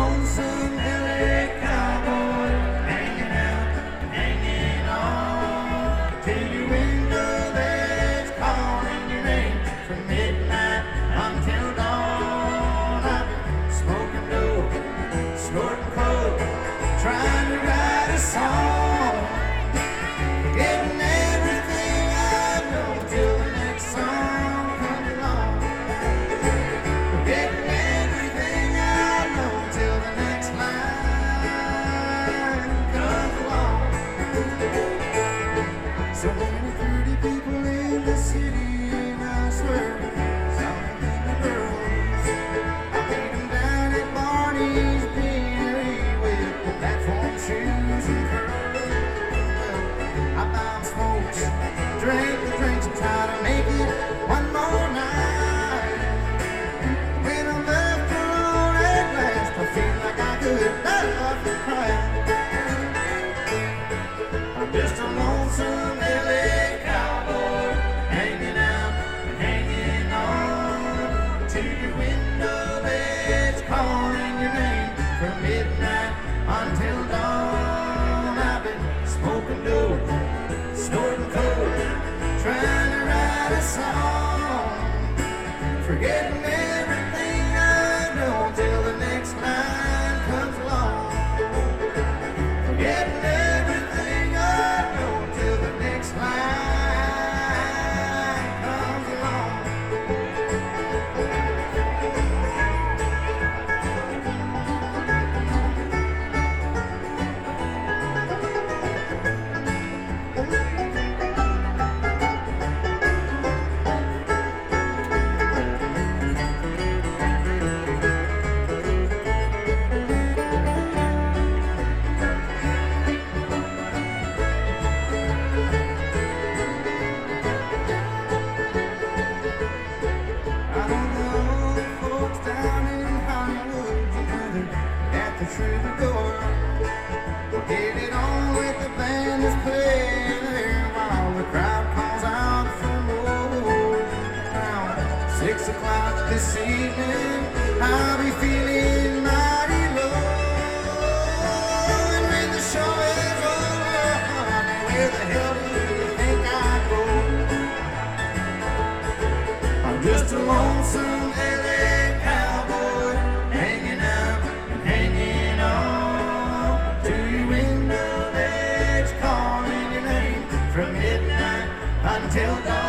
lonesome LA cowboy, hanging out, hanging on till your window that's calling your name from midnight until dawn. I've been smoking dope, snorting coke, trying to write a song, forgetting everything I know till the next song comes along. Forgetting everything I know till the next line comes along. So many pretty people in the city, and I swear, so many girls. I meet them down at Barney's Beanery with the platform shoes and curls. I buy them smokes, drink the drinks, and try to make it one more night. When I'm left alone at last, I feel like I could not cry. I'm just a lonesome LA cowboy, hanging out and hanging on to your window that's calling your name from midnight until dawn. I've been smoking dope, snorting coke, trying to write a song, forgetting everything I know till the next line comes along. Forgetting everything I know till the next line comes along. I don't know the folks down in Hollywood, you know they're at the Troubadour, get it on with the band that's playing there while the crowd calls out for more. Around 6 o'clock this evening, I'll be feeling mighty low. And when the show is over, honey, where the hell do you think I go? I'm just a lonesome LA cowboy, hanging out and hanging on to your window that's calling your name from midnight until dawn.